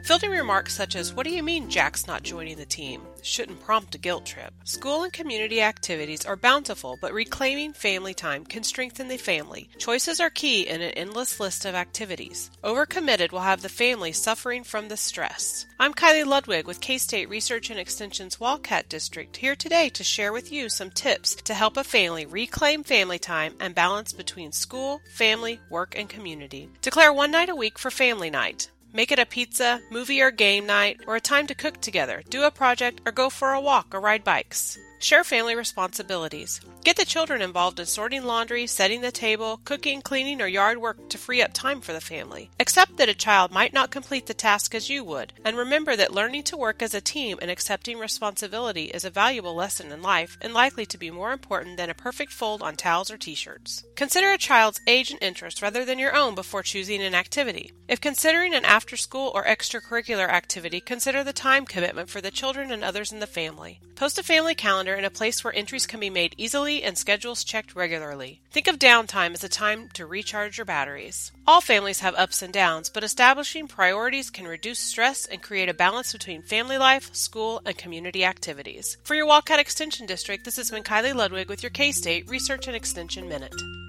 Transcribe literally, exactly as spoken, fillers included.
Fielding remarks such as, "What do you mean Jack's not joining the team?" shouldn't prompt a guilt trip. School and community activities are bountiful, but reclaiming family time can strengthen the family. Choices are key in an endless list of activities. Overcommitted will have the family suffering from the stress. I'm Kylie Ludwig with K-State Research and Extension's Wildcat District, here today to share with you some tips to help a family reclaim family time and balance between school, family, work, and community. Declare one night a week for family night. Make it a pizza, movie or game night, or a time to cook together, do a project, or go for a walk or ride bikes. Share family responsibilities. Get the children involved in sorting laundry, setting the table, cooking, cleaning, or yard work to free up time for the family. Accept that a child might not complete the task as you would, and remember that learning to work as a team and accepting responsibility is a valuable lesson in life and likely to be more important than a perfect fold on towels or t-shirts. Consider a child's age and interest rather than your own before choosing an activity. If considering an after-school or extracurricular activity, consider the time commitment for the children and others in the family. Post a family calendar in a place where entries can be made easily and schedules checked regularly. Think of downtime as a time to recharge your batteries. All families have ups and downs, but establishing priorities can reduce stress and create a balance between family life, school, and community activities. For your Wildcat Extension District, this has been Kylie Ludwig with your K-State Research and Extension Minute.